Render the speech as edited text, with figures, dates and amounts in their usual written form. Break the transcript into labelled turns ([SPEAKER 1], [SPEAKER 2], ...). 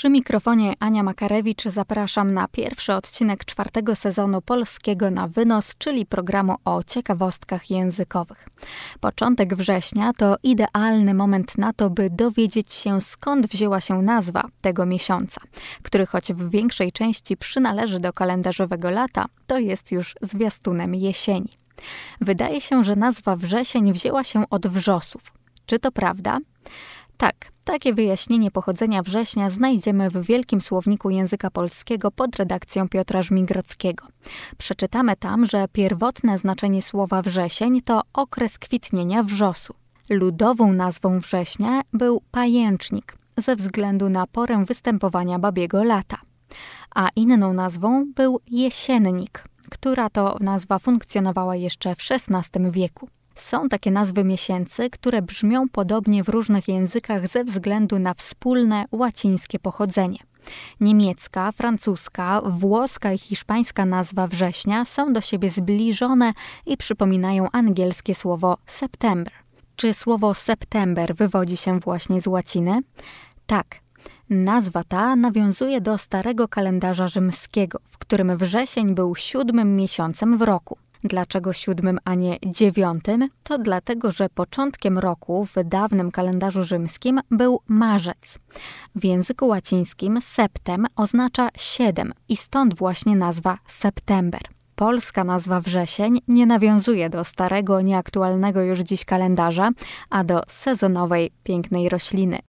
[SPEAKER 1] Przy mikrofonie Ania Makarewicz zapraszam na pierwszy odcinek 4. sezonu Polskiego na wynos, czyli programu o ciekawostkach językowych. Początek września to idealny moment na to, by dowiedzieć się, skąd wzięła się nazwa tego miesiąca, który choć w większej części przynależy do kalendarzowego lata, to jest już zwiastunem jesieni. Wydaje się, że nazwa wrzesień wzięła się od wrzosów. Czy to prawda? Tak, takie wyjaśnienie pochodzenia września znajdziemy w Wielkim Słowniku Języka Polskiego pod redakcją Piotra Żmigrodzkiego. Przeczytamy tam, że pierwotne znaczenie słowa wrzesień to okres kwitnienia wrzosu. Ludową nazwą września był pajęcznik, ze względu na porę występowania babiego lata. A inną nazwą był jesiennik, która to nazwa funkcjonowała jeszcze w XVI wieku. Są takie nazwy miesięcy, które brzmią podobnie w różnych językach ze względu na wspólne łacińskie pochodzenie. Niemiecka, francuska, włoska i hiszpańska nazwa września są do siebie zbliżone i przypominają angielskie słowo September. Czy słowo September wywodzi się właśnie z łaciny? Tak. Nazwa ta nawiązuje do starego kalendarza rzymskiego, w którym wrzesień był 7. miesiącem w roku. Dlaczego 7, a nie 9? To dlatego, że początkiem roku w dawnym kalendarzu rzymskim był marzec. W języku łacińskim septem oznacza 7 i stąd właśnie nazwa September. Polska nazwa wrzesień nie nawiązuje do starego, nieaktualnego już dziś kalendarza, a do sezonowej, pięknej rośliny